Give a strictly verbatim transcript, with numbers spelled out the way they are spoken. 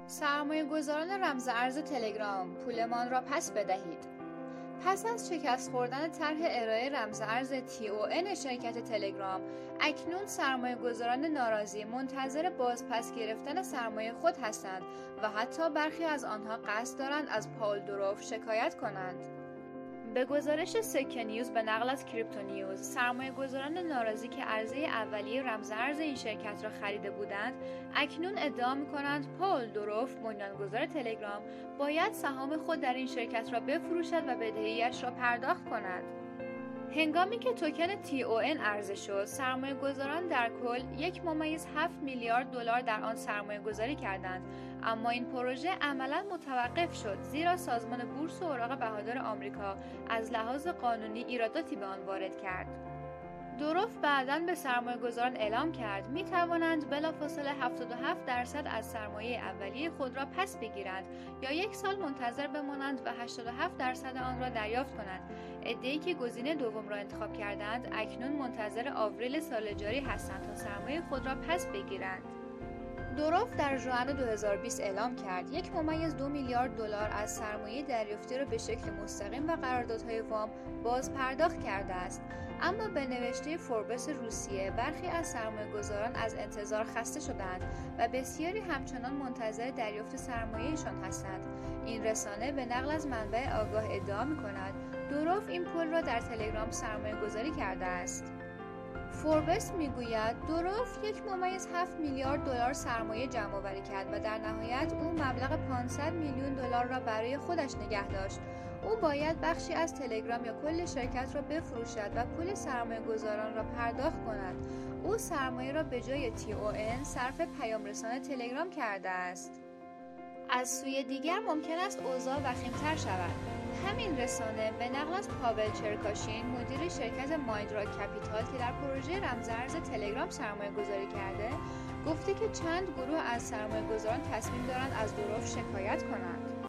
سرمایه‌گذاران رمز ارز تلگرام پولمان را پس بدهید. پس از شکست خوردن طرح ارائه رمز ارز تی او ان شرکت تلگرام، اکنون سرمایه‌گذاران ناراضی منتظر بازپس گرفتن سرمایه خود هستند و حتی برخی از آنها قصد دارند از پاول دوروف شکایت کنند. به گزارش سکه نیوز به نقل از کریپتو نیوز، سرمایه‌گذاران ناراضی که عرضه اولیه رمز ارز این شرکت را خریده بودند، اکنون ادعا می‌کنند پاول دوروف، بنیانگذار تلگرام، باید سهام خود در این شرکت را بفروشد و بدهی‌اش را پرداخت کند. هنگامی که توکن تی او ان عرضه شد، سرمایه‌گذاران در کل یک ممیز هفت میلیارد دلار در آن سرمایه گذاری کردند، اما این پروژه عملاً متوقف شد زیرا سازمان بورس و اوراق بهادار آمریکا از لحاظ قانونی ایراداتی به آن وارد کرد. دوروف بعداً به سرمایه‌گذاران اعلام کرد می توانند بلافاصله هفتاد و هفت درصد از سرمایه اولیه خود را پس بگیرند یا یک سال منتظر بمانند و هشتاد و هفت درصد آن را دریافت کنند. عده‌ای که گزینه دوم را انتخاب کردند اکنون منتظر آوریل سال جاری هستند تا سرمایه خود را پس بگیرند. دوروف در ژوئن دو هزار و بیست اعلام کرد یک ممیز دو میلیارد دلار از سرمایه دریافتی را به شکل مستقیم و قراردادهای وام باز پرداخت کرده است، اما به نوشته فوربس روسیه برخی از سرمایه‌گذاران از انتظار خسته شدند و بسیاری همچنان منتظر دریافت سرمایه‌شان هستند. این رسانه به نقل از منبع آگاه ادعا می‌کند دوروف این پول را در تلگرام سرمایه‌گذاری کرده است. فوربس میگوید دوروف یک ممیز هفت میلیارد دلار سرمایه جمع‌آوری کرد و در نهایت او مبلغ پانصد میلیون دلار را برای خودش نگه داشت. او باید بخشی از تلگرام یا کل شرکت را بفروشد و پول سرمایه‌گذاران را پرداخت کند. او سرمایه را به جای تی او ان صرف پیام‌رسان تلگرام کرده است. از سوی دیگر ممکن است اوضاع وخیم‌تر شود. همین رسانه به نقل از پاول چرکاشین، مدیر شرکت مایندراک کپیتال که در پروژه رمز ارز تلگرام سرمایه گذاری کرده، گفته که چند گروه از سرمایه‌گذاران تصمیم دارند از دوروف شکایت کنند.